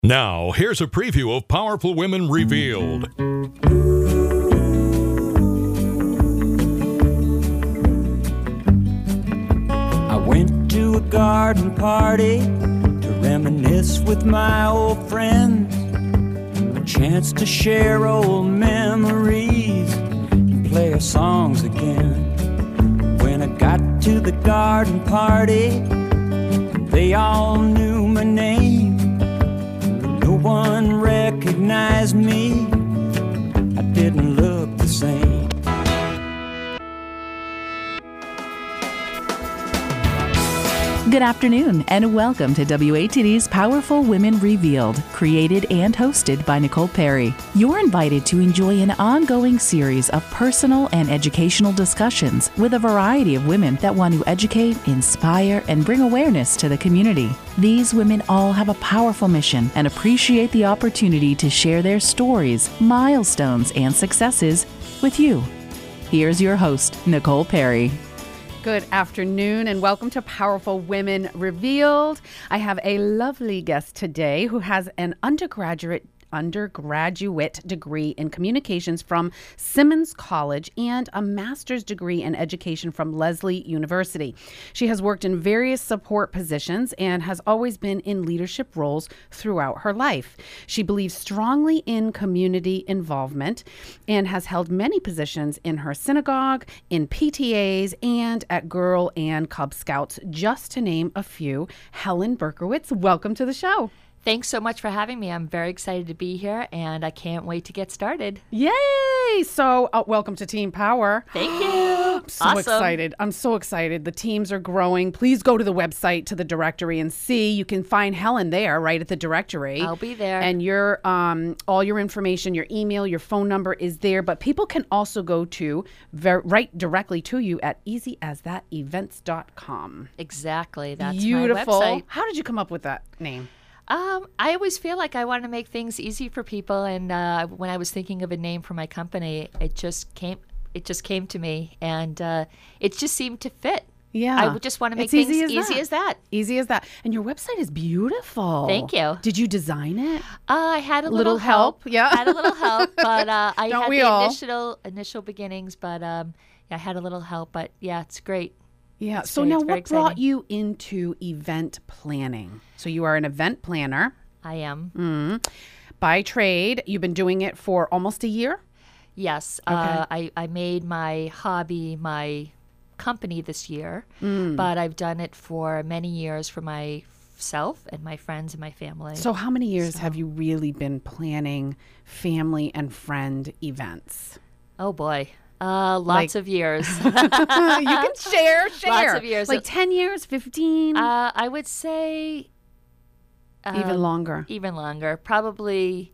Now, here's a preview of Powerful Women Revealed. I went to a garden party to reminisce with my old friends. A chance to share old memories and play our songs again. When I got to the garden party, they all knew my name. No one recognized me. I didn't look the same. Good afternoon, and welcome to WATD's Powerful Women Revealed, created and hosted by Nicole Perry. You're invited to enjoy an ongoing series of personal and educational discussions with a variety of women that want to educate, inspire, and bring awareness to the community. These women all have a powerful mission and appreciate the opportunity to share their stories, milestones, and successes with you. Here's your host, Nicole Perry. Good afternoon and welcome to Powerful Women Revealed. I have a lovely guest today who has an undergraduate degree in communications from Simmons College and a master's degree in education from Lesley University. She has worked in various support positions and has always been in leadership roles throughout her life. She believes strongly in community involvement and has held many positions in her synagogue, in PTAs, and at Girl and Cub Scouts, just to name a few. Helen Berkowitz, welcome to the show. Thanks so much for having me. I'm very excited to be here, and I can't wait to get started. Yay! So, welcome to Team Power. Thank you. I'm so excited. I'm so excited. The teams are growing. Please go to the website, to the directory, and see. You can find Helen there, right at the directory. I'll be there. And your all your information, your email, your phone number is there. But people can also go to write directly to you at easyasthatevents.com. Exactly. That's beautiful. my website. How did you come up with that name? I always feel like I want to make things easy for people, and when I was thinking of a name for my company, it just came to me, and it just seemed to fit. Yeah. I would just want to make things easy as that. Easy as that. And your website is beautiful. Thank you. Did you design it? I had a little help. Yeah. I had a little help, but I Don't had we the all? initial beginnings, but I had a little help. But yeah, it's great. Yeah. It's So great. now It's very what brought exciting. you into event planning? So you are an event planner I am. by trade. You've been doing it for almost a year? Yes. Okay. I made my hobby my company this year, but I've done it for many years for myself and my friends and my family. So how many years have you really been planning family and friend events? Oh, boy. Lots of years. You can share. Lots of years. Like 10 years, 15? I would say... even longer. Even longer. Probably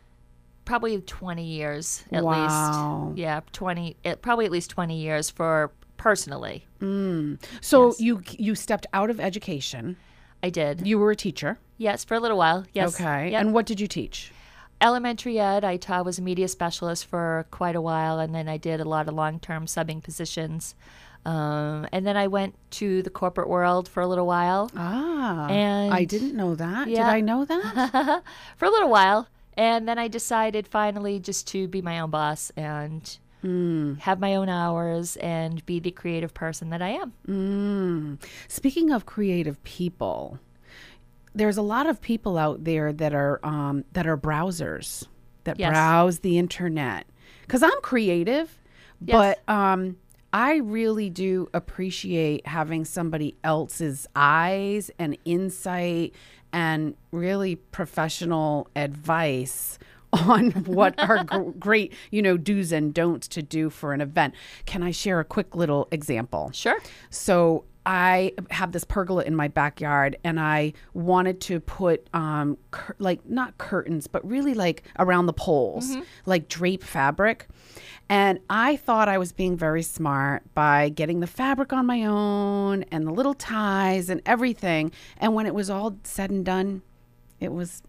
20 years at Wow. least. Yeah, probably at least 20 years for personally. So Yes. you stepped out of education. I did. You were a teacher. Yes, for a little while. Yes. Okay. Yep. And what did you teach? Elementary ed. I was a media specialist for quite a while, and then I did a lot of long-term subbing positions. And then I went to the corporate world for a little while. And I didn't know that. Yeah. Did I know that? For a little while. And then I decided finally just to be my own boss and have my own hours and be the creative person that I am. Speaking of creative people, there's a lot of people out there that are browsers that Yes. browse the internet. Because I'm creative, Yes. but I really do appreciate having somebody else's eyes and insight and really professional advice on what are great, do's and don'ts to do for an event. Can I share a quick little example? Sure. So I have this pergola in my backyard, and I wanted to put not curtains, but really like around the poles, like drape fabric. And I thought I was being very smart by getting the fabric on my own and the little ties and everything. And when it was all said and done, it was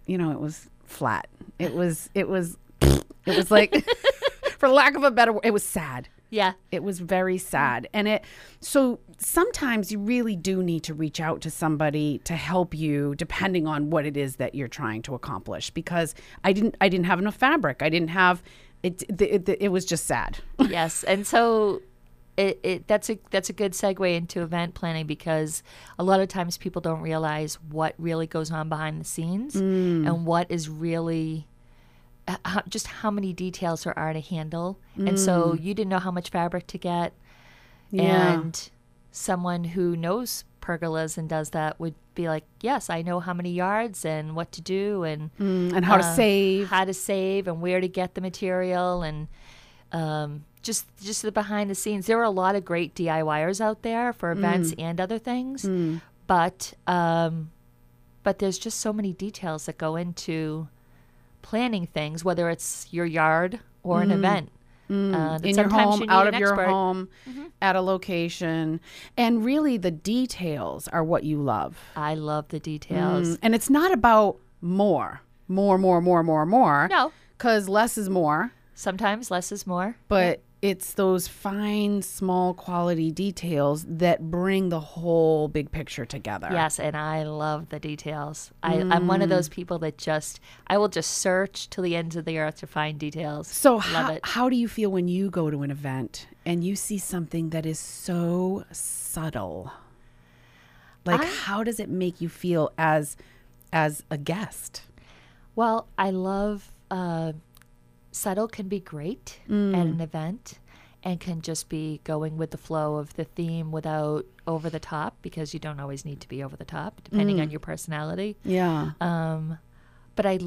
flat. It was like, for lack of a better word, it was sad. Yeah. It was very sad. And so sometimes you really do need to reach out to somebody to help you, depending on what it is that you're trying to accomplish, because I didn't have enough fabric. I didn't have it was just sad. Yes. And so that's a good segue into event planning, because a lot of times people don't realize what really goes on behind the scenes and what is really just how many details there are to handle. And so you didn't know how much fabric to get. Yeah. And someone who knows pergolas and does that would be like, yes, I know how many yards and what to do and how to save. How to save and where to get the material and just the behind the scenes. There are a lot of great DIYers out there for events and other things, but there's just so many details that go into planning things, whether it's your yard or an event. In your home, out of your home, at a location. And really the details are what you love. I love the details. And it's not about more. No. Because less is more. Sometimes less is more. But it's those fine, small quality details that bring the whole big picture together. Yes, and I love the details. I'm one of those people that I will just search to the ends of the earth to find details. So love it. How do you feel when you go to an event and you see something that is so subtle? Like, how does it make you feel as a guest? Well, I love subtle can be great at an event and can just be going with the flow of the theme without over the top, because you don't always need to be over the top depending on your personality. Yeah. But I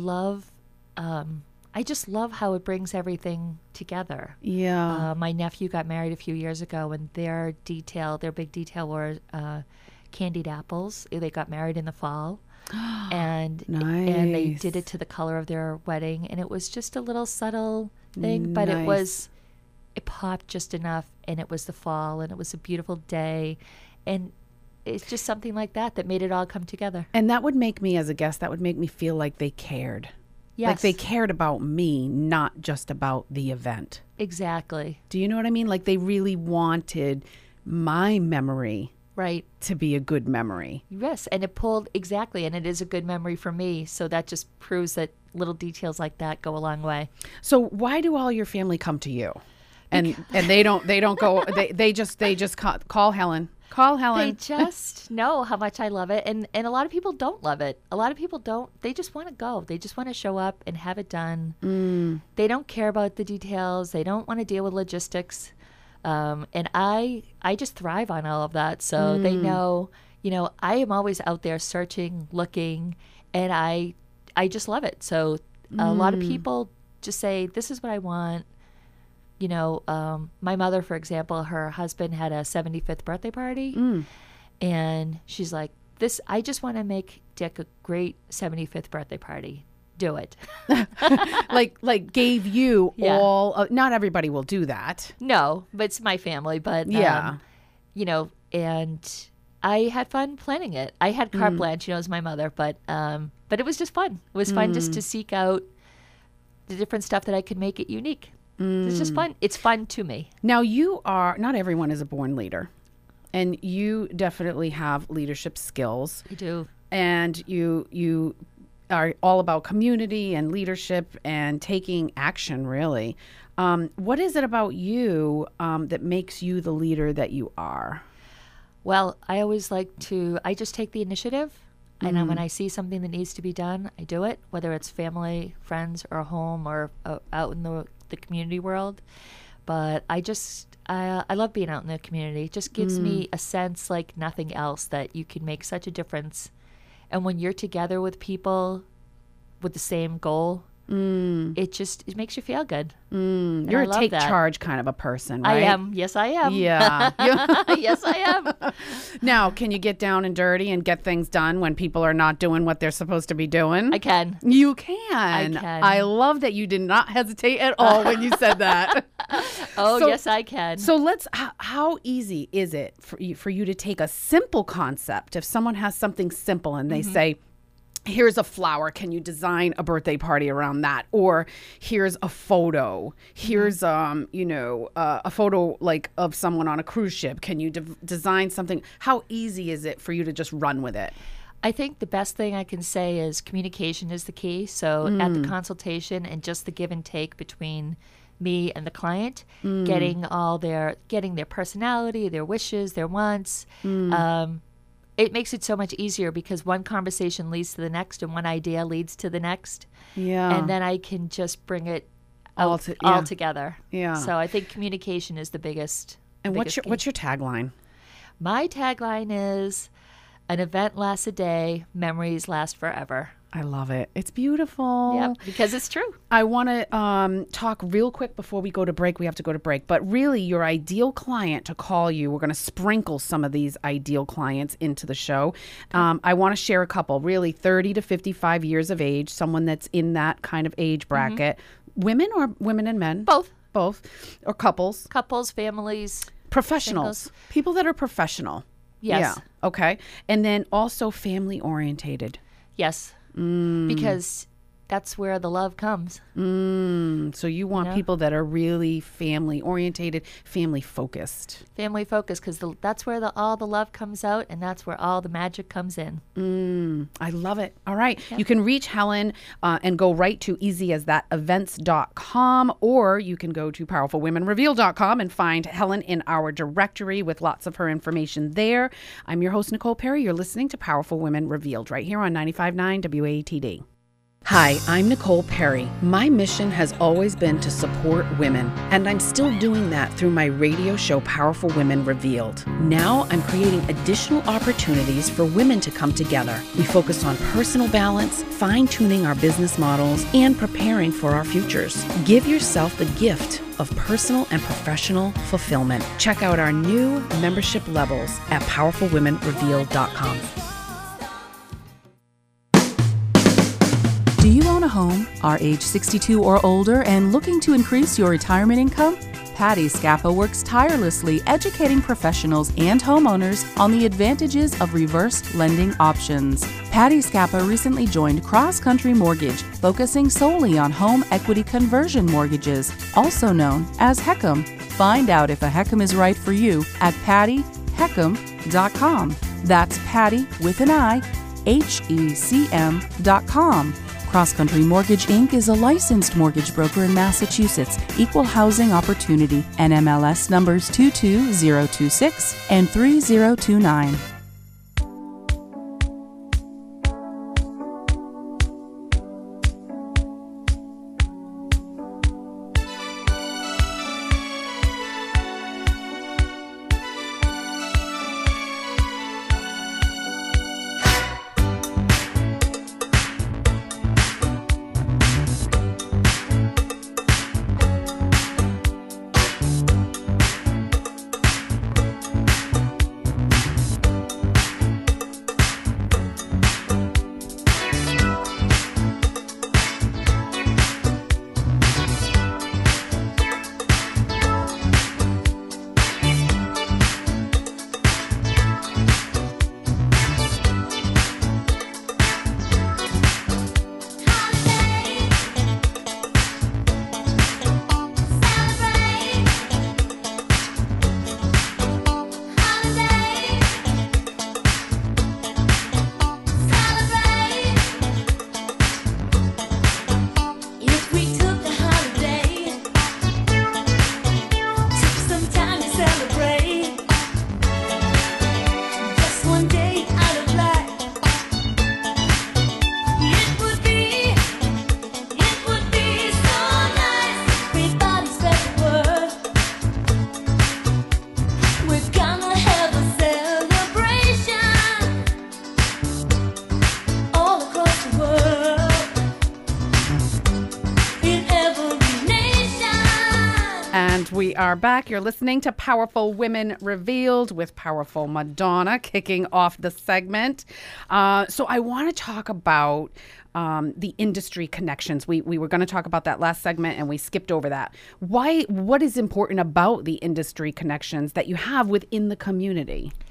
just love how it brings everything together. Yeah. My nephew got married a few years ago, and their big detail were candied apples. They got married in the fall. And they did it to the color of their wedding, and it was just a little subtle thing, but it popped just enough, and it was the fall, and it was a beautiful day, and it's just something like that made it all come together. And that would make me, as a guest, that would make me feel like they cared. Yes. Like they cared about me, not just about the event. Exactly. Do you know what I mean? Like they really wanted my memory to be a good memory. Yes, and it pulled, exactly, and it is a good memory for me, so that just proves that little details like that go a long way. So why do all your family come to you? And they don't go they just call Helen. Call Helen. They just know how much I love it, and a lot of people don't love it. A lot of people don't. They just want to go. They just want to show up and have it done. They don't care about the details. They don't want to deal with logistics. And I just thrive on all of that. So they know, I am always out there searching, looking, and I just love it. So a lot of people just say, this is what I want. My mother, for example, her husband had a 75th birthday party, and she's like, I just want to make Dick a great 75th birthday party. Do it. like gave you all, not everybody will do that. No, but it's my family, but and I had fun planning it. I had carte blanche, as my mother, but it was just fun. It was fun just to seek out the different stuff that I could make it unique. It's just fun. It's fun to me. Now not everyone is a born leader, and you definitely have leadership skills. I do. And you are all about community and leadership and taking action, really. What is it about you that makes you the leader that you are? Well, I always I just take the initiative. And when I see something that needs to be done, I do it, whether it's family, friends, or home, or out in the community world. But I love being out in the community. It just gives me a sense like nothing else that you can make such a difference. And when you're together with people with the same goal, it makes you feel good. You're a take charge kind of a person, right? I am. Yes, I am. Yeah. Yes, I am. Now, can you get down and dirty and get things done when people are not doing what they're supposed to be doing? I can. You can. I can. I love that you did not hesitate at all when you said that. Yes, I can. So how easy is it for you to take a simple concept? If someone has something simple and they say, here's a flower. Can you design a birthday party around that? Or here's a photo. Here's a photo like of someone on a cruise ship. Can you design something? How easy is it for you to just run with it? I think the best thing I can say is communication is the key. So at the consultation and just the give and take between me and the client, getting their personality, their wishes, their wants. It makes it so much easier because one conversation leads to the next and one idea leads to the next. Yeah. And then I can just bring it all together. Yeah. So I think communication is the biggest. And what's your tagline? My tagline is, an event lasts a day, memories last forever. I love it. It's beautiful. Yep, because it's true. I want to talk real quick before we go to break. We have to go to break. But really, your ideal client to call you, we're going to sprinkle some of these ideal clients into the show. I want to share a couple, really 30 to 55 years of age, someone that's in that kind of age bracket. Women or women and men? Both. Or couples? Couples, families. Professionals. Singles. People that are professional. Yes. Yeah. Okay. And then also family orientated. Yes. Because that's where the love comes. So you want people that are really family orientated, family focused. Family focused, because that's where all the love comes out, and that's where all the magic comes in. I love it. All right. Yeah. You can reach Helen and go right to easyasthatevents.com, or you can go to powerfulwomenreveal.com and find Helen in our directory with lots of her information there. I'm your host, Nicole Perry. You're listening to Powerful Women Revealed right here on 95.9 WATD. Hi, I'm Nicole Perry. My mission has always been to support women, and I'm still doing that through my radio show, Powerful Women Revealed. Now I'm creating additional opportunities for women to come together. We focus on personal balance, fine-tuning our business models, and preparing for our futures. Give yourself the gift of personal and professional fulfillment. Check out our new membership levels at powerfulwomenrevealed.com. Do you own a home, are age 62 or older, and looking to increase your retirement income? Patty Scappa works tirelessly educating professionals and homeowners on the advantages of reverse lending options. Patty Scappa recently joined Cross Country Mortgage, focusing solely on home equity conversion mortgages, also known as HECM. Find out if a HECM is right for you at PattyHECM.com. That's Patty with an I, HECM.com. Cross Country Mortgage, Inc. is a licensed mortgage broker in Massachusetts, equal housing opportunity, NMLS numbers 22026 and 3029. We are back. You're listening to Powerful Women Revealed with Powerful Madonna kicking off the segment. So I want to talk about the industry connections. We were going to talk about that last segment and we skipped over that. What is important about the industry connections that you have within the community?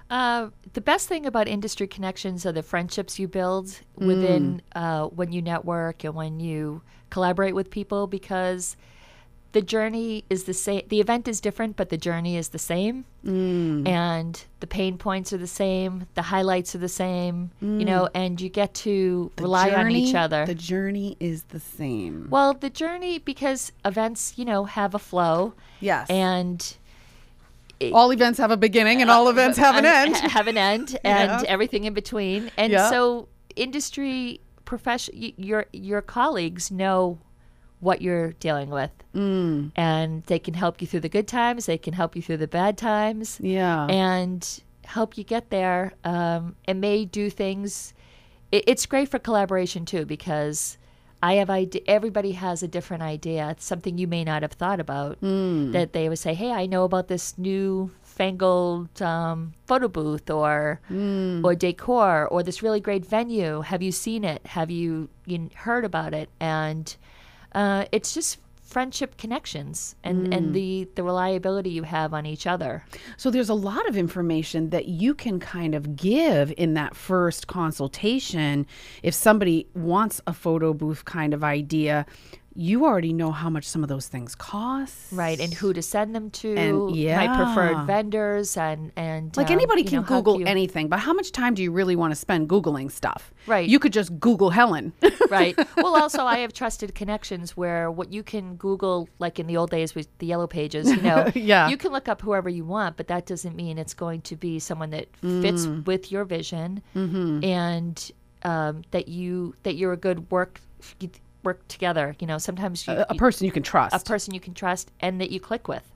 The best thing about industry connections are the friendships you build within when you network and when you collaborate with people, because the journey is the same. The event is different, but the journey is the same. And the pain points are the same. The highlights are the same, and you get to rely on each other. The journey is the same. Well, the journey, because events, have a flow. Yes. And all events have a beginning and all events have an end. Have an end and everything in between. And so industry your colleagues know what you're dealing with. And they can help you through the good times. They can help you through the bad times. Yeah. And help you get there. And may do things. It's great for collaboration too, because everybody has a different idea. It's something you may not have thought about, that they would say, hey, I know about this new fangled photo booth or decor or this really great venue. Have you seen it? Have you heard about it? And it's just friendship connections and the reliability you have on each other. So there's a lot of information that you can kind of give in that first consultation. If somebody wants a photo booth kind of idea, you already know how much some of those things cost. Right, and who to send them to, and my preferred vendors, and like anybody can Google anything, but how much time do you really want to spend Googling stuff? Right. You could just Google Helen. Right. Well, also, I have trusted connections where what you can Google, like in the old days with the Yellow Pages, Yeah. You can look up whoever you want, but that doesn't mean it's going to be someone that fits with your vision, and that you're a good work together. Sometimes a person you can trust. A person you can trust and that you click with.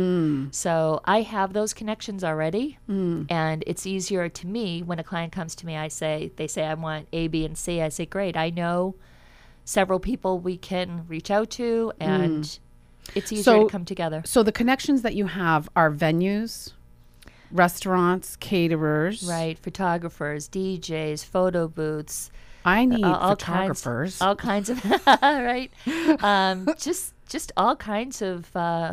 So I have those connections already, and it's easier to me when a client comes to me. They say I want A, B, and C. I say, great. I know several people we can reach out to, and it's easier to come together. So the connections that you have are venues, restaurants, caterers, right? Photographers, DJs, photo booths. I need photographers. All kinds of right. Just all kinds of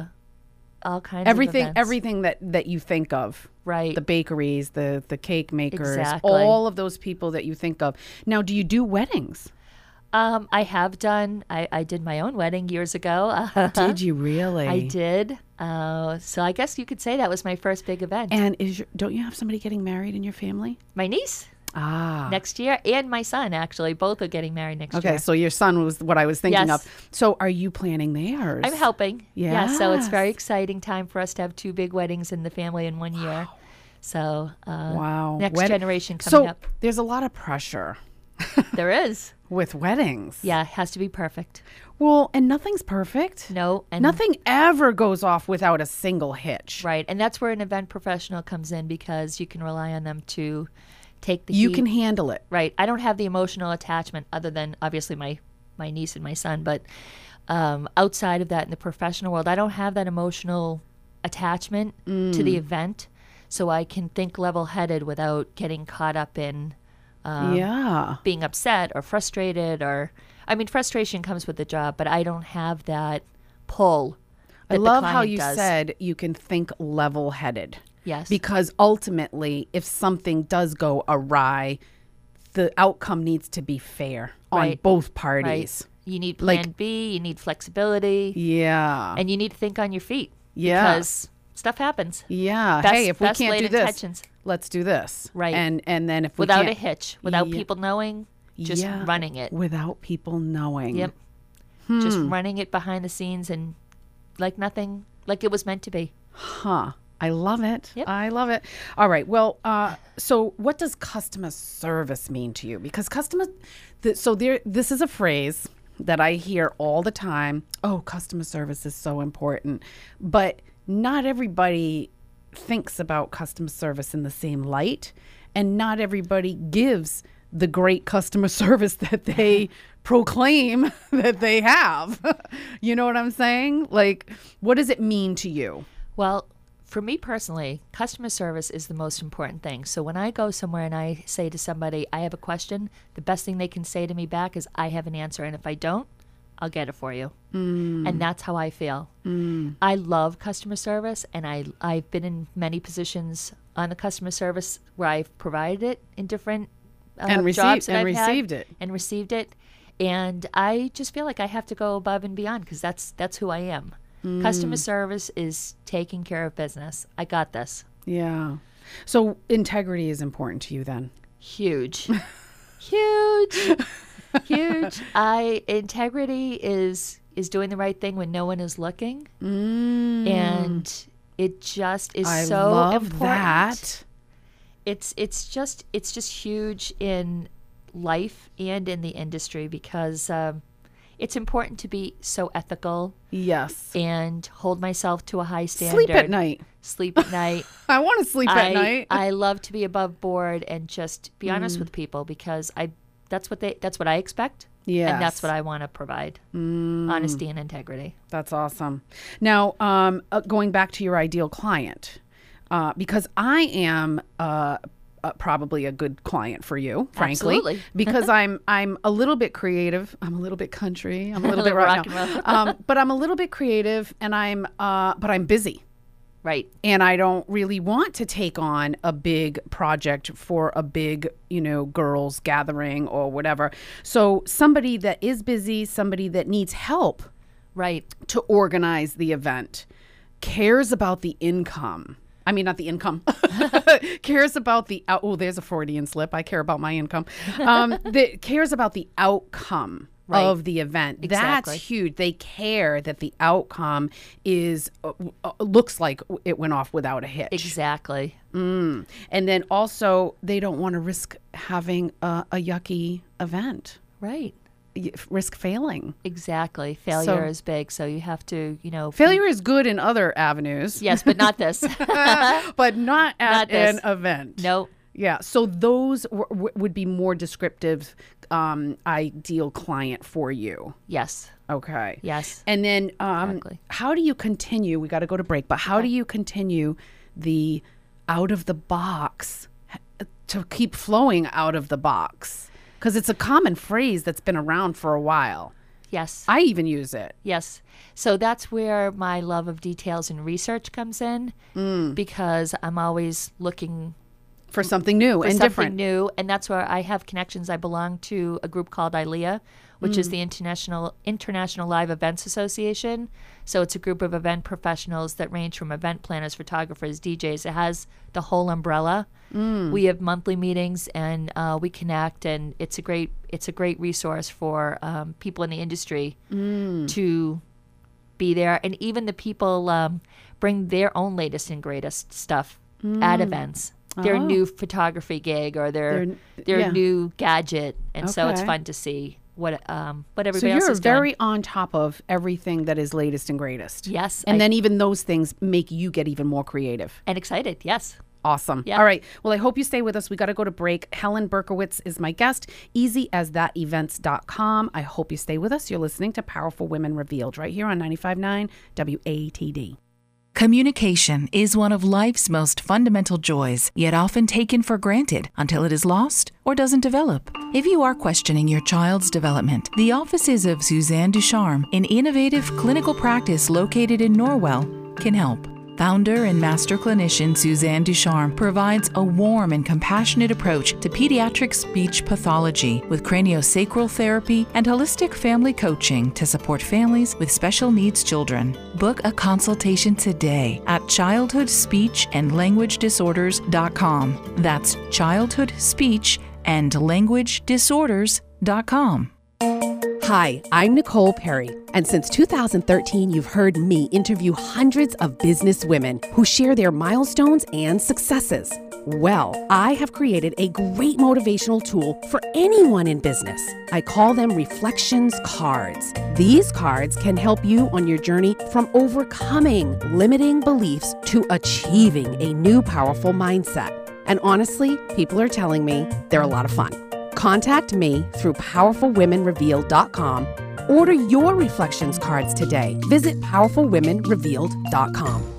everything. Of events. Everything that you think of. Right. The bakeries, the cake makers, exactly. All of those people that you think of. Now, do you do weddings? I have done. I did my own wedding years ago. Did you really? I did. So I guess you could say that was my first big event. And don't you have somebody getting married in your family? My niece. Next year, and my son, actually. Both are getting married next year. Okay, so your son was what I was thinking of. So are you planning theirs? I'm helping. Yes. Yeah, so it's a very exciting time for us to have 2 big weddings in the family in 1 year. So next generation coming up. There's a lot of pressure. There is. With weddings. Yeah, it has to be perfect. Well, and nothing's perfect. No. And nothing ever goes off without a single hitch. Right, and that's where an event professional comes in, because you can rely on them to take the You heat. can handle it. Right. I don't have the emotional attachment other than obviously my niece and my son, but outside of that in the professional world, I don't have that emotional attachment to the event, so I can think level-headed without getting caught up in being upset or frustrated frustration comes with the job, but I don't have that pull that I love the how client you does. said you can think level-headed. Yes. Because ultimately, if something does go awry, the outcome needs to be fair on both parties. Right. You need plan B, you need flexibility. Yeah. And you need to think on your feet. Yeah. Because stuff happens. Yeah. Hey, if we can't do this, intentions. Let's do this. Right. And then if we without can't, a hitch, without people knowing, just running it. Without people knowing. Yep. Just running it behind the scenes and like nothing, like it was meant to be. Huh. I love it. Yep. I love it. All right. Well, so what does customer service mean to you? Because this is a phrase that I hear all the time. Oh, customer service is so important. But not everybody thinks about customer service in the same light, and not everybody gives the great customer service that they proclaim that they have. You know what I'm saying? Like, what does it mean to you? Well, for me personally, customer service is the most important thing. So when I go somewhere and I say to somebody, I have a question, the best thing they can say to me back is, I have an answer. And if I don't, I'll get it for you. And that's how I feel. I love customer service, and I've been in many positions on the customer service where I've provided it in different And jobs that I've received had, it. and received it. And I just feel like I have to go above and beyond because that's who I am. Customer service is taking care of business. I got this. Yeah. So integrity is important to you then? Huge. Huge. Huge. Integrity is doing the right thing when no one is looking. And it just is I so love important. that. It's just huge in life and in the industry because it's important to be so ethical. Yes. And hold myself to a high standard. Sleep at night. Sleep at night. I want to sleep at night. I love to be above board and just be honest with people because that's what I expect. Yes. And that's what I want to provide. Honesty and integrity. That's awesome. Now, going back to your ideal client, because I am probably a good client for you, frankly. Absolutely. Because I'm a little bit creative. I'm a little bit country. I'm a little bit rock rock and roll. but I'm a little bit creative, and but I'm busy. Right. And I don't really want to take on a big project for a big, girls gathering or whatever. So somebody that is busy, somebody that needs help Right. to organize the event, cares about the income. I mean, not the income. Cares about the there's a Freudian slip. I care about my income. That cares about the outcome of the event. Exactly. That's huge. They care that the outcome is looks like it went off without a hitch. Exactly. And then also they don't want to risk having a yucky event. Right. Risk failing. Exactly. Failure is big, so you have to, Failure is good in other avenues. Yes, but not this. But not at Not this. an event. Nope. Yeah. So those would be more descriptive, ideal client for you. Yes. Okay. Yes. And then Exactly. how do you continue? We got to go to break, but how do you continue the out of the box to keep flowing out of the box? Because it's a common phrase that's been around for a while. Yes. I even use it. Yes. So that's where my love of details and research comes in because I'm always looking For something new for and something different. new. And that's where I have connections. I belong to a group called ILEA, which is the International Live Events Association. So it's a group of event professionals that range from event planners, photographers, DJs. It has the whole umbrella. We have monthly meetings and we connect, and it's a great resource for people in the industry to be there. And even the people bring their own latest and greatest stuff at events. Their new photography gig or their new gadget, and so it's Okay. fun to see what everybody So else you're is doing. very on top of everything that is latest and greatest. Yes, And then even those things make you get even more creative. and excited. Yes. Awesome. Yeah. All right. Well, I hope you stay with us. We got to go to break. Helen Berkowitz is my guest. EasyAsThatEvents.com. I hope you stay with us. You're listening to Powerful Women Revealed right here on 95.9 WATD. Communication is one of life's most fundamental joys, yet often taken for granted until it is lost or doesn't develop. If you are questioning your child's development, the offices of Suzanne Ducharme, an innovative clinical practice located in Norwell, can help. Founder and master clinician Suzanne Ducharme provides a warm and compassionate approach to pediatric speech pathology with craniosacral therapy and holistic family coaching to support families with special needs children. Book a consultation today at childhoodspeechandlanguagedisorders.com. That's childhoodspeechandlanguagedisorders.com. Hi, I'm Nicole Perry, and since 2013, you've heard me interview hundreds of business women who share their milestones and successes. Well, I have created a great motivational tool for anyone in business. I call them Reflections Cards. These cards can help you on your journey from overcoming limiting beliefs to achieving a new powerful mindset. And honestly, people are telling me they're a lot of fun. Contact me through PowerfulWomenRevealed.com. Order your Reflections cards today. Visit PowerfulWomenRevealed.com.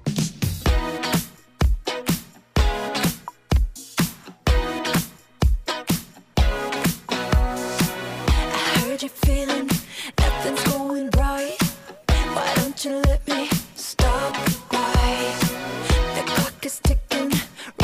I heard you feeling nothing's going right. Why don't you let me stop by? The clock is ticking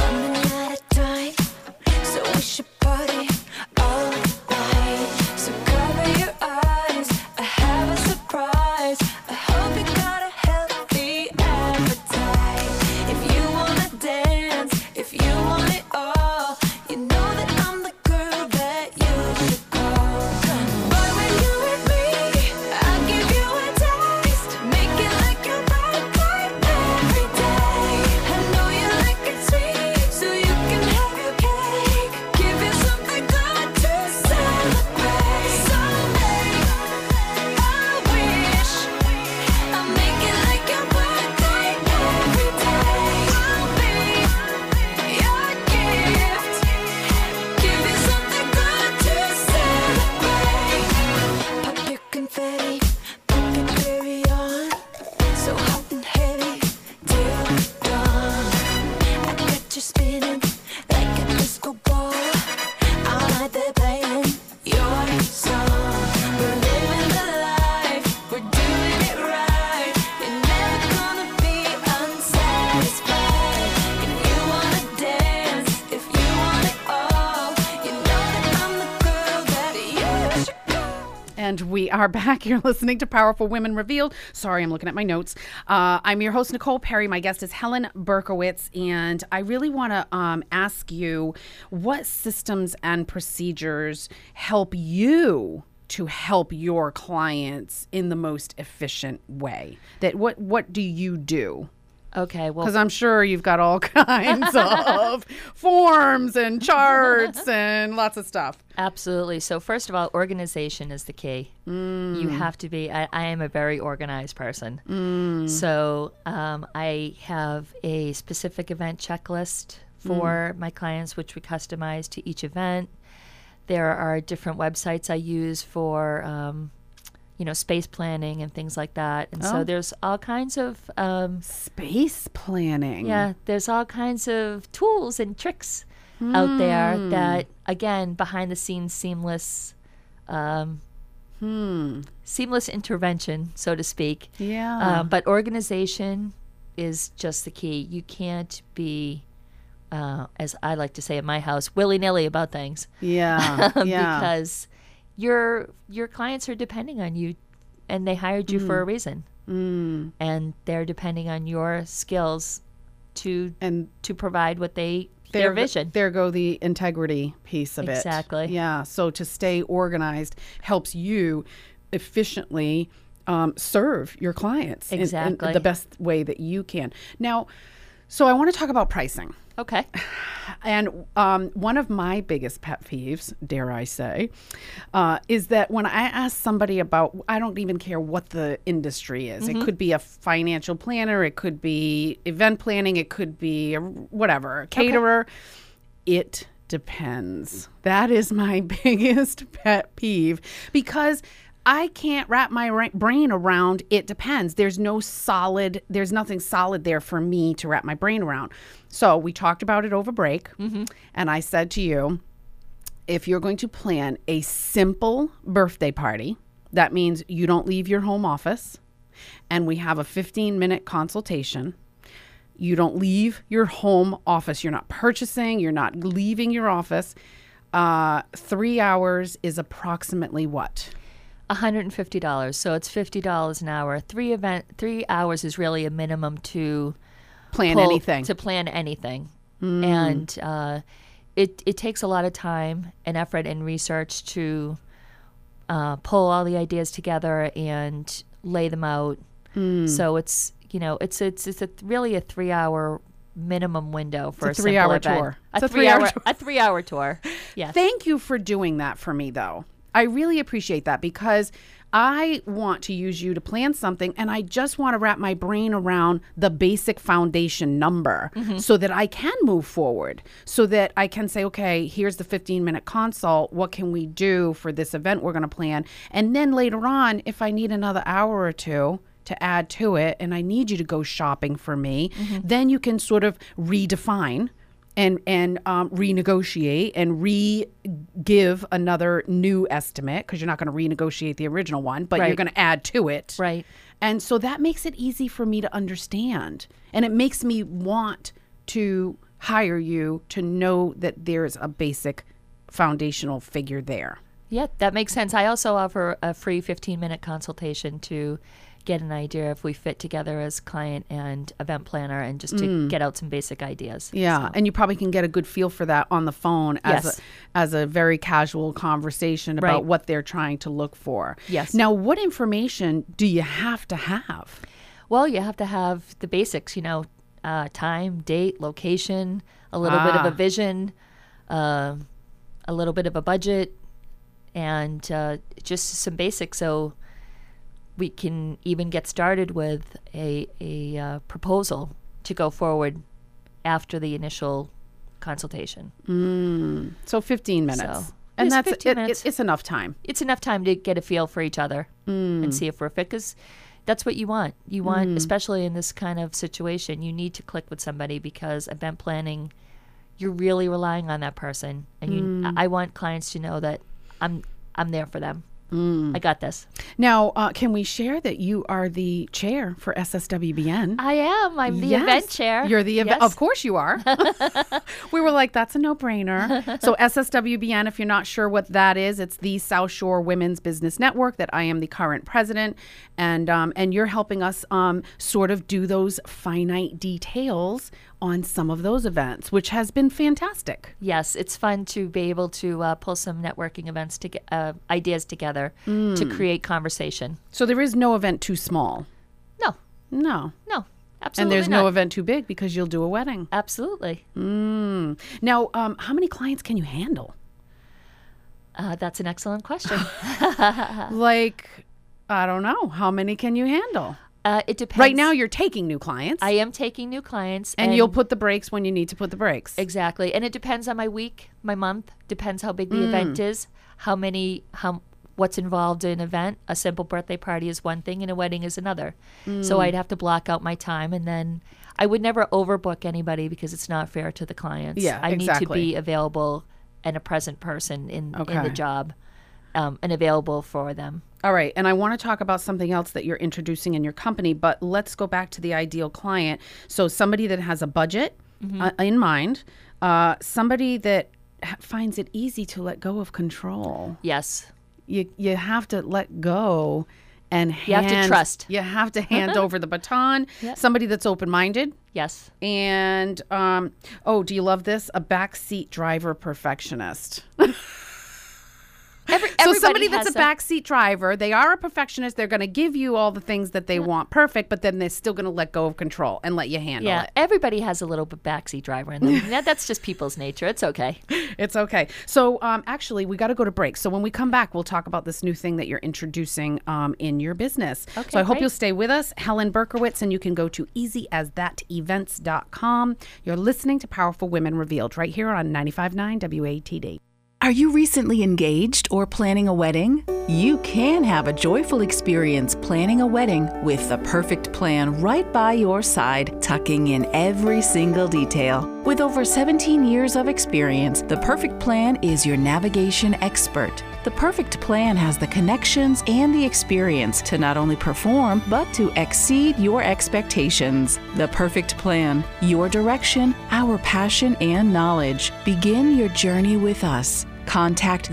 are back. You're listening to Powerful Women Revealed. Sorry, I'm looking at my notes. I'm your host, Nicole Perry. My guest is Helen Berkowitz, and I really want to ask you what systems and procedures help you to help your clients in the most efficient way. What do you do? Okay, well, Because I'm sure you've got all kinds of forms and charts and lots of stuff. absolutely. So first of all, organization is the key. You have to be, I am a very organized person. So I have a specific event checklist for my clients, which we customize to each event. There are different websites I use for, space planning and things like that. And so there's all kinds of Space planning. yeah, there's all kinds of tools and tricks out there that, again, behind the scenes, seamless intervention, so to speak. Yeah. But organization is just the key. You can't be, as I like to say in my house, willy-nilly about things. Yeah. Yeah. Because your clients are depending on you, and they hired you for a reason. And they're depending on your skills to provide what their vision. There go the integrity piece of it. Exactly. Yeah. So to stay organized helps you efficiently serve your clients in Exactly. the best way that you can. Now, so I want to talk about pricing. Okay. And one of my biggest pet peeves, dare I say, is that when I ask somebody about, I don't even care what the industry is. It could be a financial planner, it could be event planning, it could be a caterer. It depends. That is my biggest pet peeve because I can't wrap my brain around it depends. There's nothing solid there for me to wrap my brain around. So we talked about it over break, and I said to you, if you're going to plan a simple birthday party, that means you don't leave your home office, and we have a 15-minute consultation. You don't leave your home office. You're not purchasing. You're not leaving your office. 3 hours is approximately what? $150. So it's $50 an hour. 3 hours is really a minimum to plan anything. To plan anything. And it takes a lot of time and effort and research to pull all the ideas together and lay them out. So it's really a 3 hour minimum window for It's a a simple 3-hour event. tour. A It's a 3 hour tour. a 3 hour tour. Yes. Thank you for doing that for me, though. I really appreciate that because I want to use you to plan something and I just want to wrap my brain around the basic foundation number so that I can move forward, so that I can say, okay, here's the 15-minute consult. What can we do for this event we're going to plan? And then later on, if I need another hour or two to add to it and I need you to go shopping for me, then you can sort of redefine and renegotiate and give another new estimate because you're not going to renegotiate the original one, but you're going to add to it. Right. And so that makes it easy for me to understand. And it makes me want to hire you to know that there's a basic foundational figure there. Yeah, that makes sense. I also offer a free 15-minute consultation to get an idea if we fit together as client and event planner and just to get out some basic ideas. Yeah, So, and you probably can get a good feel for that on the phone as a very casual conversation about Right. what they're trying to look for. Yes. Now, what information do you have to have? well, you have to have the basics, time, date, location, a little bit of a vision, a little bit of a budget, and just some basics so we can even get started with a proposal to go forward after the initial consultation. So 15 minutes. So, and it's that's 15 minutes. It's enough time. It's enough time to get a feel for each other and see if we're fit, because that's what you want. You want, especially in this kind of situation, you need to click with somebody because event planning, you're really relying on that person. And I want clients to know that I'm there for them. I got this. Now, can we share that you are the chair for SSWBN? I am. I'm the event chair. You're the event. Yes. Of course you are. We were like, that's a no-brainer. So SSWBN, if you're not sure what that is, it's the South Shore Women's Business Network that I am the current president. And you're helping us sort of do those finite details on some of those events, which has been fantastic. Yes, it's fun to be able to pull some networking events to ideas together to create conversation. So there is no event too small. No, No. absolutely And there's not. no event too big because you'll do a wedding. Absolutely. Now, how many clients can you handle? That's an excellent question. Like, I don't know. How many can you handle? It depends. Right now, you're taking new clients. I am taking new clients. and you'll put the brakes when you need to put the brakes. Exactly. And it depends on my week, my month, depends how big the event is, what's involved in an event. A simple birthday party is one thing and a wedding is another. So I'd have to block out my time, and then I would never overbook anybody because it's not fair to the clients. Yeah, I need to exactly. be available and a present person in the Okay. job and available for them. All right. And I want to talk about something else that you're introducing in your company, but let's go back to the ideal client. So somebody that has a budget in mind, somebody that finds it easy to let go of control. Yes. You have to let go and You have to trust. You have to hand over the baton. Yep. Somebody that's open-minded. Yes. And, do you love this? A backseat driver perfectionist. So Everybody somebody that's has a backseat driver, they are a perfectionist. They're going to give you all the things that they want perfect, but then they're still going to let go of control and let you handle Yeah, it. everybody has a little bit backseat driver in them. That's just people's nature. It's okay. It's okay. So actually, we got to go to break. So when we come back, we'll talk about this new thing that you're introducing in your business. Okay, so I hope great. you'll stay with us. Helen Berkowitz, and you can go to easyasthatevents.com. You're listening to Powerful Women Revealed right here on 95.9 WATD. Are you recently engaged or planning a wedding? You can have a joyful experience planning a wedding with the perfect plan right by your side, tucking in every single detail. With over 17 years of experience, the Perfect Plan is your navigation expert. The Perfect Plan has the connections and the experience to not only perform, but to exceed your expectations. The Perfect Plan, your direction, our passion and knowledge. Begin your journey with us. Contact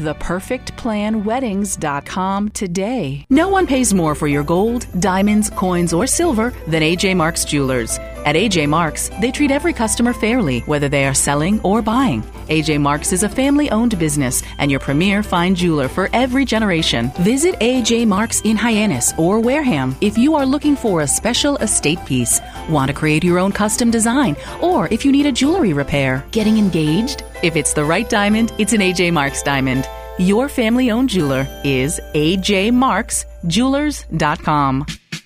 theperfectplanweddings.com today. No one pays more for your gold, diamonds, coins, or silver than AJ Marks Jewelers. At AJ Marks, they treat every customer fairly, whether they are selling or buying. AJ Marks is a family-owned business and your premier fine jeweler for every generation. Visit AJ Marks in Hyannis or Wareham if you are looking for a special estate piece, want to create your own custom design, or if you need a jewelry repair, getting engaged. If it's the right diamond, it's an AJ Marks diamond. Your family-owned jeweler is ajmarksjewelers.com.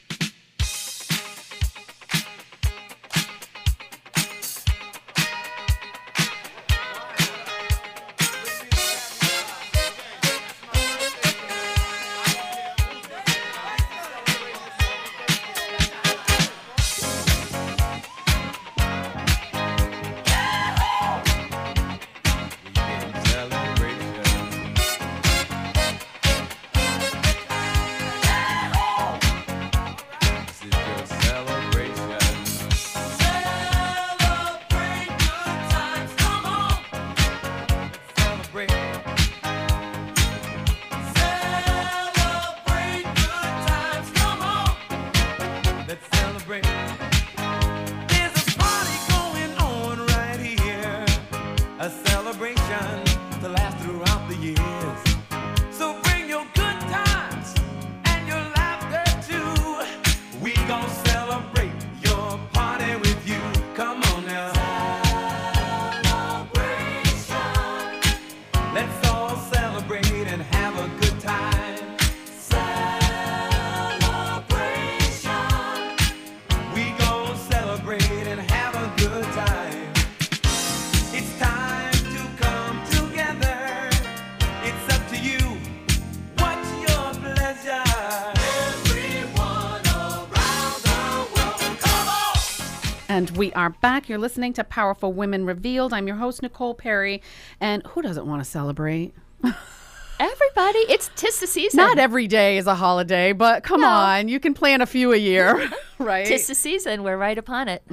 And we are back. You're listening to Powerful Women Revealed. I'm your host, Nicole Perry. And who doesn't want to celebrate? Everybody, it's 'tis the season. Not every day is a holiday, but come No. on, you can plan a few a year, right? 'Tis the season. We're right upon it.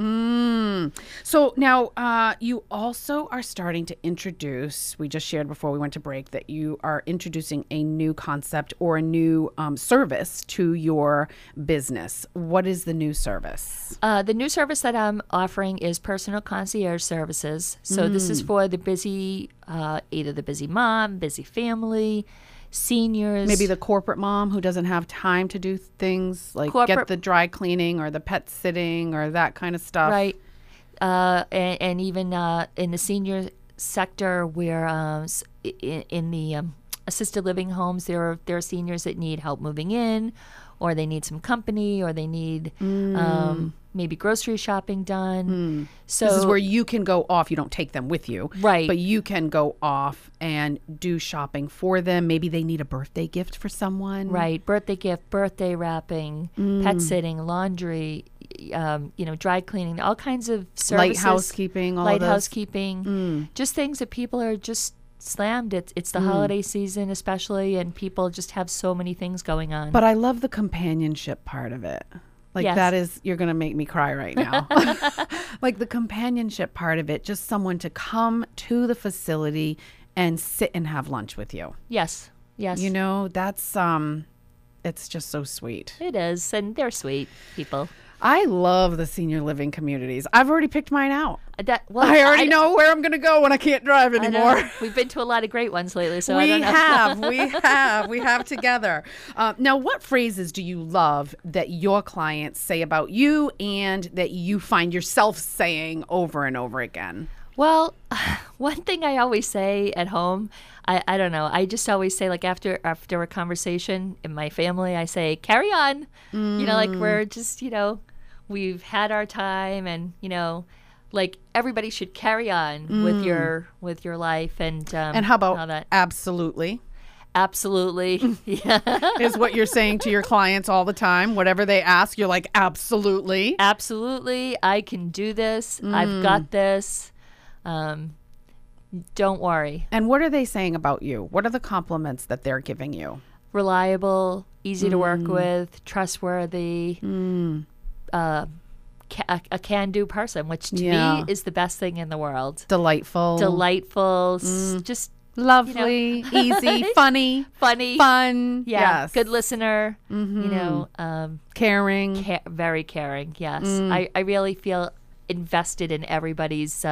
So now you also are starting to introduce, we just shared before we went to break that you are introducing a new concept or a new service to your business. What is the new service? The new service that I'm offering is personal concierge services. So this is for the busy, either the busy mom, busy family, seniors. Maybe the corporate mom who doesn't have time to do things like get Corporate- the dry cleaning or the pet sitting or that kind of stuff. Right. And even in the senior sector where in the assisted living homes, there are seniors that need help moving in, or they need some company, or they need maybe grocery shopping done. So This is where you can go off. You don't take them with you. Right. But you can go off and do shopping for them. Maybe they need a birthday gift for someone. Right, birthday gift, birthday wrapping, pet sitting, laundry, dry cleaning, all kinds of services. Light housekeeping, all of light those. housekeeping, just things that people are just slammed. It's the holiday season especially, and people just have so many things going on. But I love the companionship part of it. Like Yes. that is, you're going to make me cry right now. Like the companionship part of it, just someone to come to the facility and sit and have lunch with you. yes, You know, that's, it's just so sweet. it is, and they're sweet people. I love the senior living communities. I've already picked mine out. I already know. know where I'm going to go when I can't drive I know. anymore. We've been to a lot of great ones lately, so I don't know. We have together. Now, what phrases do you love that your clients say about you and that you find yourself saying over and over again? Well, one thing I always say at home, I don't know. I just always say, like, after a conversation in my family, I say, carry on. You know, like, we're just, we've had our time, and, like, everybody should carry on with your life. And how about all that. absolutely? Absolutely. Yeah. Is what you're saying to your clients all the time. Whatever they ask, you're like, absolutely. Absolutely. I can do this. I've got this. Don't worry. And what are they saying about you? What are the compliments that they're giving you? Reliable, easy to work with, trustworthy, a can-do person, which to Yeah. me is the best thing in the world. Delightful. Delightful, just Lovely, easy, funny, funny, fun. yeah, Yes. good listener. Caring. Very caring. Yes, I really feel invested in everybody's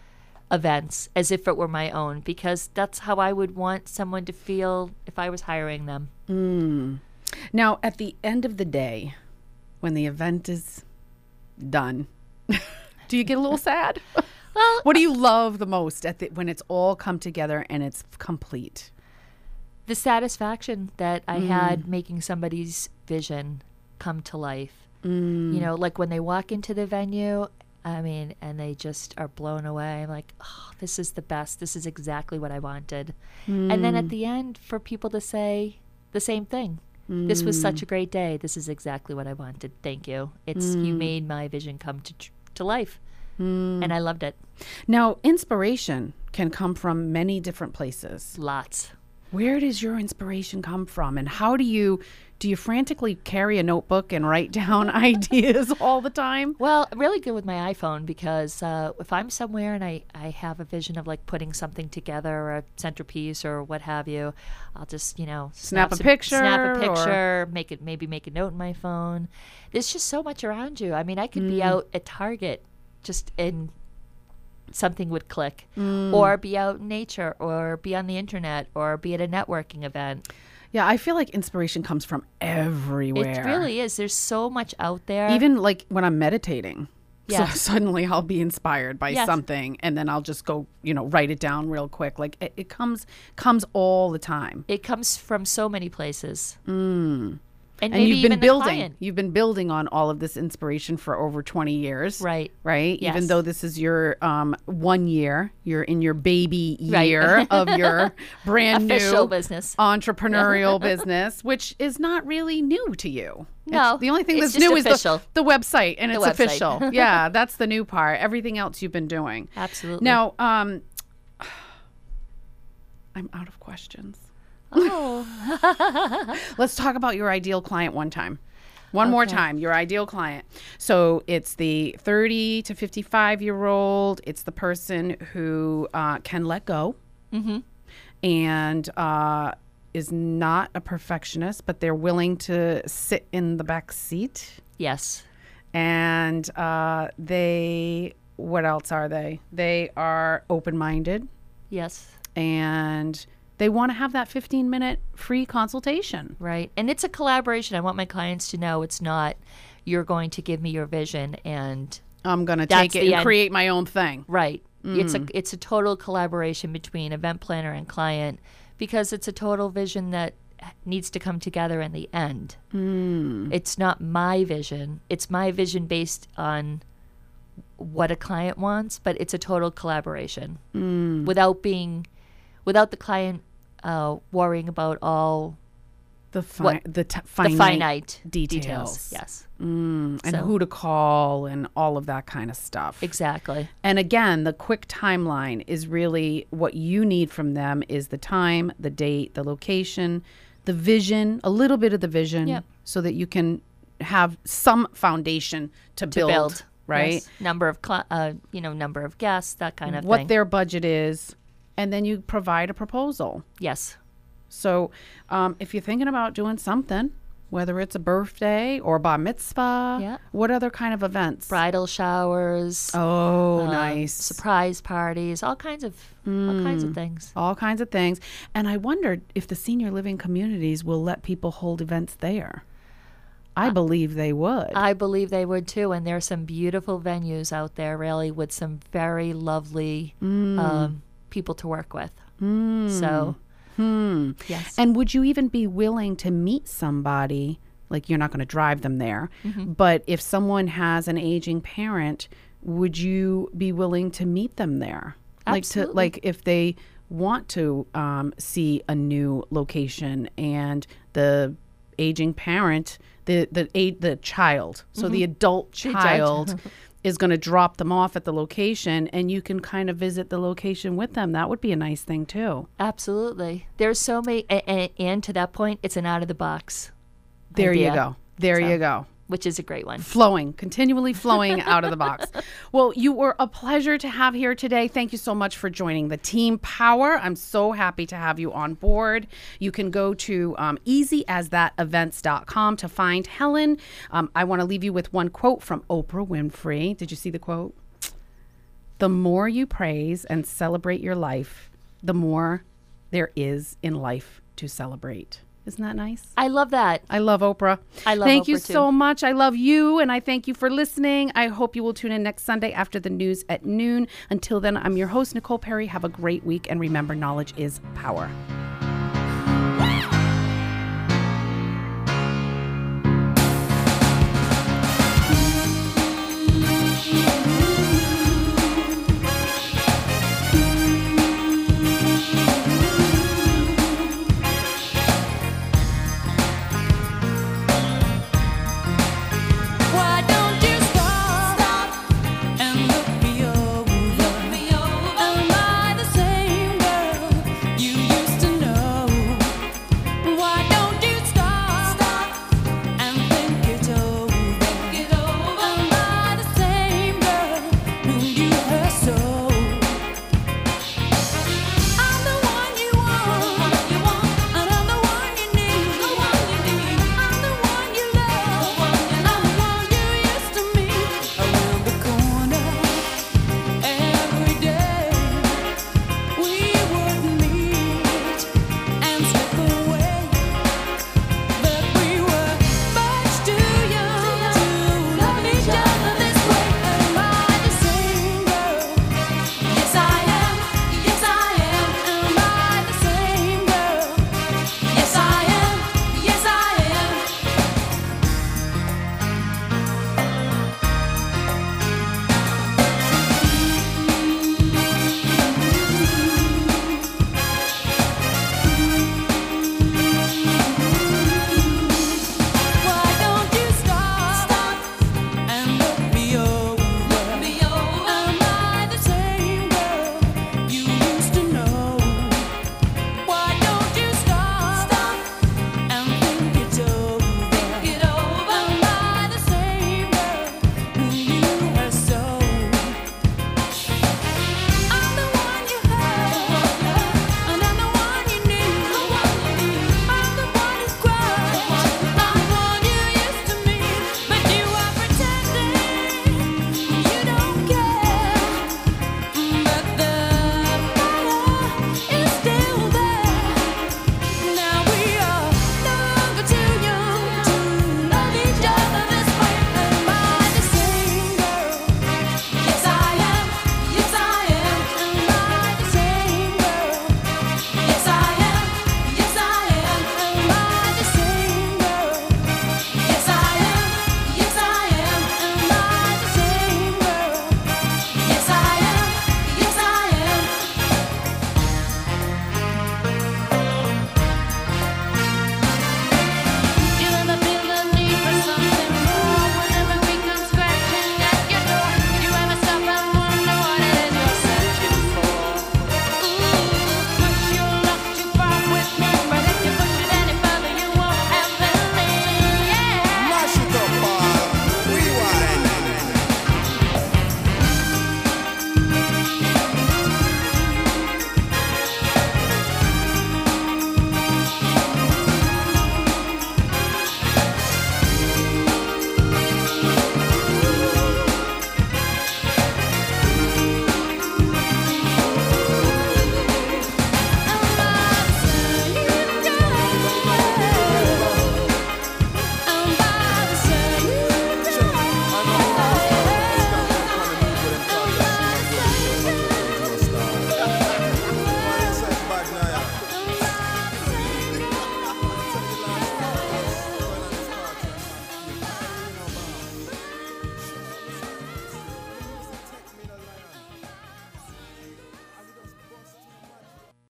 events as if it were my own, because that's how I would want someone to feel if I was hiring them. Now, at the end of the day, when the event is done, do you get a little sad? Well, What do you love the most when it's all come together and it's complete? the satisfaction that I had making somebody's vision come to life. Like when they walk into the venue, and they just are blown away. I'm like, oh, this is the best. This is exactly what I wanted. And then at the end, for people to say the same thing. This was such a great day. This is exactly what I wanted. Thank you. You made my vision come to life. And I loved it. Now, inspiration can come from many different places. Lots. Where does your inspiration come from? And how do you frantically carry a notebook and write down ideas all the time? Well, I'm really good with my iPhone, because if I'm somewhere and I have a vision of like putting something together, or a centerpiece or what have you, I'll just, Snap a picture maybe make a note in my phone. There's just so much around you. I mean, I could be out at Target and something would click, or be out in nature, or be on the internet, or be at a networking event. Yeah, I feel like inspiration comes from everywhere. It really is. There's so much out there. Even like when I'm meditating. Yeah. So suddenly I'll be inspired by Yes. something, and then I'll just go, write it down real quick. Like it comes all the time. It comes from so many places. And And maybe you've been even the building. client. You've been building on all of this inspiration for over 20 years. Right. Right? Yes. Even though this is your 1 year, you're in your baby Right. year of your brand Official new business. entrepreneurial business, which is not really new to you. No, The only thing it's that's just new official. is the website, and The it's website. official. Yeah, that's the new part. Everything else you've been doing. Absolutely. Now, I'm out of questions. Oh. Let's talk about your ideal client one more time, your ideal client. So it's the 30 to 55-year-old. It's the person who can let go and is not a perfectionist, but they're willing to sit in the back seat. Yes. And what else are they? They are open-minded. Yes. And they want to have that 15-minute free consultation. Right. And it's a collaboration. I want my clients to know it's not you're going to give me your vision and I'm going to that's take it the and end. create my own thing. Right. It's a total collaboration between event planner and client because it's a total vision that needs to come together in the end. It's not my vision. It's my vision based on what a client wants, but it's a total collaboration without the client worrying about all The the finite finite details. Yes. And So- who to call and all of that kind of stuff. Exactly. And again, the quick timeline is really what you need from them is the time, the date, the location, the vision, a little bit of the vision Yep. so that you can have some foundation to build, right? Yes. Number of guests, that kind of What thing. their budget is, and then you provide a proposal. Yes. So if you're thinking about doing something, whether it's a birthday or bar mitzvah, Yeah. what other kind of events? Bridal showers. Oh, nice. Surprise parties, all kinds of things. All kinds of things. And I wondered if the senior living communities will let people hold events there. I believe they would. I believe they would too, and there are some beautiful venues out there, really, with some very lovely people to work with. So, yes. And would you even be willing to meet somebody, like you're not going to drive them there, but if someone has an aging parent, would you be willing to meet them there? Absolutely. Like if they want to see a new location and the aging parent, the child, so the adult child is going to drop them off at the location and you can kind of visit the location with them. That would be a nice thing too. Absolutely. There's so many, and to that point, it's an out of the box. There idea. you go. There you go. Which is a great one. Continually flowing out of the box. Well, you were a pleasure to have here today. Thank you so much for joining the Team Power. I'm so happy to have you on board. You can go to easyasthatevents.com to find Helen. I want to leave you with one quote from Oprah Winfrey. Did you see the quote? The more you praise and celebrate your life, the more there is in life to celebrate. Isn't that nice? I love that. I love Oprah. I love Thank you Oprah, too. so much. I love you, and I thank you for listening. I hope you will tune in next Sunday after the news at noon. Until then, I'm your host, Nicole Perry. Have a great week, and remember, knowledge is power.